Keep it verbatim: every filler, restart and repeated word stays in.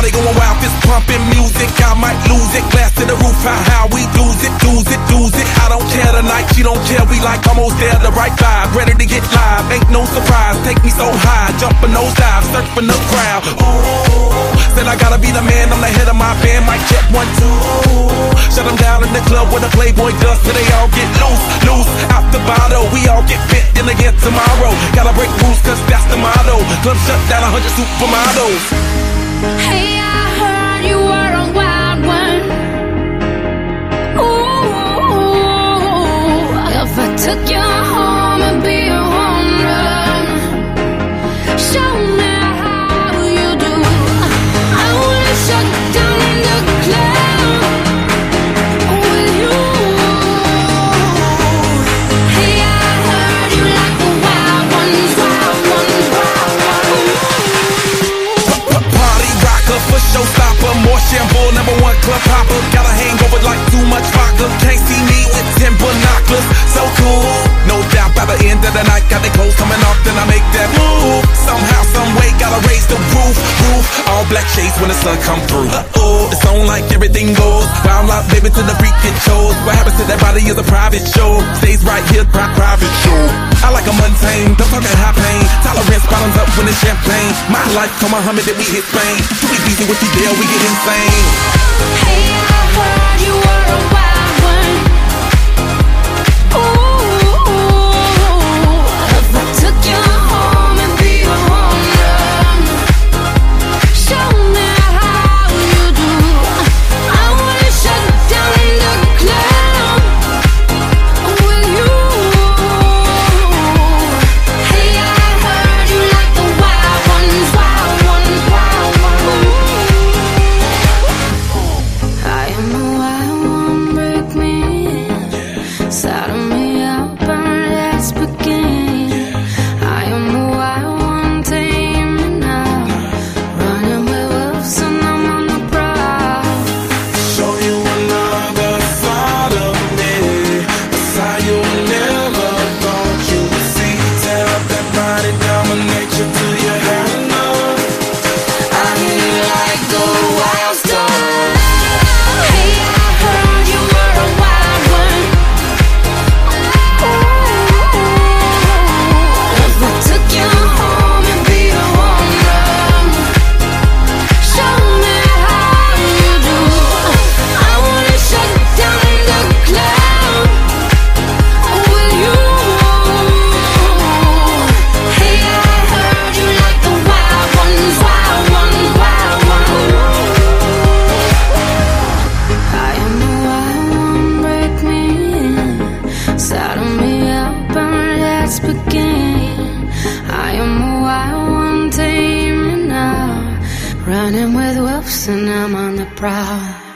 Party going wild, fist pumping music, I might lose it. Glass to the roof, how, how we lose it, lose it, lose it. I don't care tonight, she don't care, we like almost there, the right vibe. Ready to get live, ain't no surprise, take me so high. Jumping those dives, surfing the crowd. Ooh, said I gotta be the man, I'm the head of my band. Mic check one, two. Shut them down in the club where the Playboy does, so they all get loose, loose. Out the bottle, we all get fit in again tomorrow. Gotta break rules, cause that's the motto. Club shut down, a hundred supermodels. Hey, I heard you were a wild one. Ooh, if I took you home and be a home run, show me how you do. I wanna shut down in the club with you. Hey, I heard you like the wild ones, wild ones, wild ones. Party rocker, for showstopper, more shampoo, number one club hopper. Got a hangover like too much vodka. Can't see me with ten binoculars. So cool, no doubt by the end of the night, got the clothes coming off, then I make that move. Somehow, some way, gotta raise the roof, roof. All black shades when the sun come through. Uh-oh, it's on like everything goes. Wild out, baby, to the freak it shows. What happens to that body is a private show. Stays right here, pri- private show. I like a mundane, don't talk at high pain. Tolerance bottoms up when it's champagne. My life, come on, Muhammad, then we hit Spain. Too easy with you there, we get insane. Hey, I heard you were a wild one. Ooh, if I took you home and be a home run, show me how you do. I wanna shut down in the club with you. Hey, I heard you like the wild ones, wild ones, wild ones. I am the wild one, break me in, saddle me up and let's begin. I am the wild one, tame me now, running with wolves and I'm on the prowl. Show you another side of me, a side you never thought you would see. Tear up that body, dominate you till you had enough. I hear you like the wild star. Hey, I heard you were a wild one. Ooh, if I took you home and be a home run, show me how you do. I wanna shut down in the club with you. Hey, I heard you like the wild ones, wild ones, wild ones. I am the wild one, break me in, saddle me up and let's begin. I am the wild one, tame me now, running with wolves and I'm on the prowl.